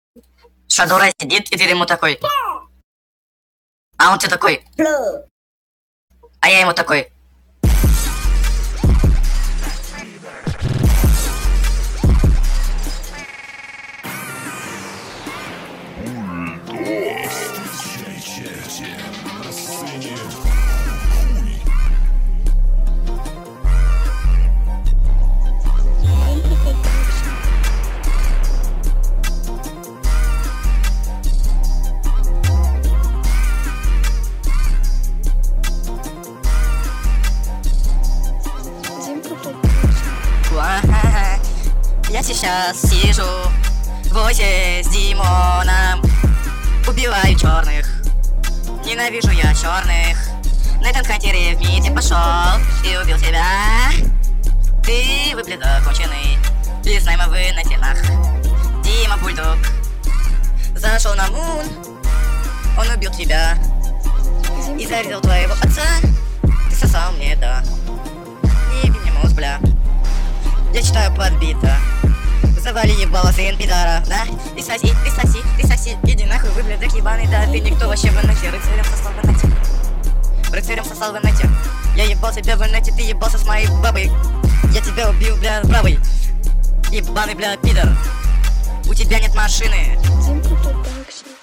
Шадура сидит, и ты ему такой. А он тебе такой. А я ему такой. Я сейчас сижу в осе с Димоном, убиваю черных, ненавижу я черных. На этом хантере в миде пошел и убил тебя. Ты выглядел конченый, без найма вы на тенах. Дима Бульдог зашел на мун, он убил тебя и зарезал твоего отца. Ты сосал мне, да. Не бинемус, бля. Я читаю подбито. Завали ебало, сын пидора, да? Ты соси, ты соси, ты соси. Иди нахуй, выблядок ебаный, да? Ты никто вообще в инете. Рыцарем сосал в инете. Рыцарем сосал в инете. Я ебал тебя в инете, ты ебался с моей бабой. Я тебя убил, бля, правый. Ебаный, бля, пидор. У тебя нет машины.